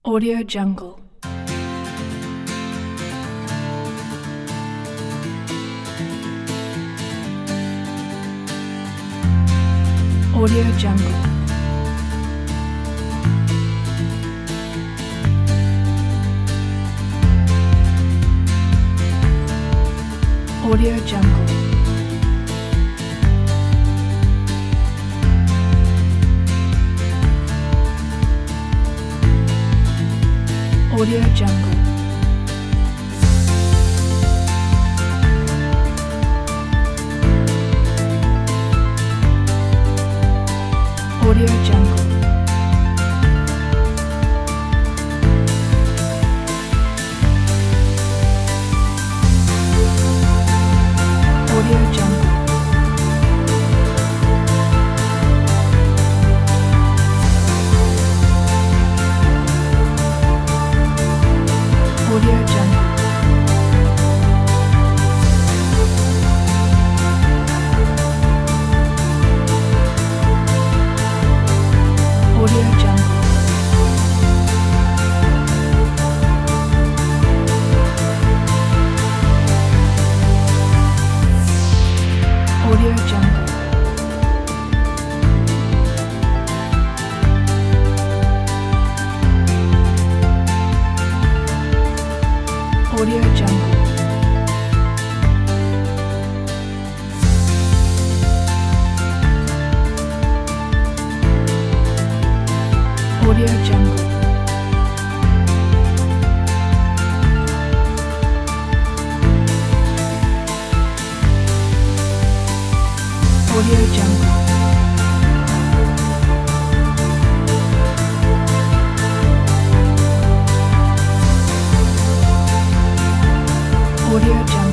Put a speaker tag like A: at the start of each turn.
A: Audio Jungle. Audio Jungle. Audio Jungle. Audio Jungle. Audio Jungle. Audio Jungle. Audio Jungle. Audio Jungle. Audio Jungle. Audio Jungle. Audio Jungle. Audio Jungle. Audio Jungle.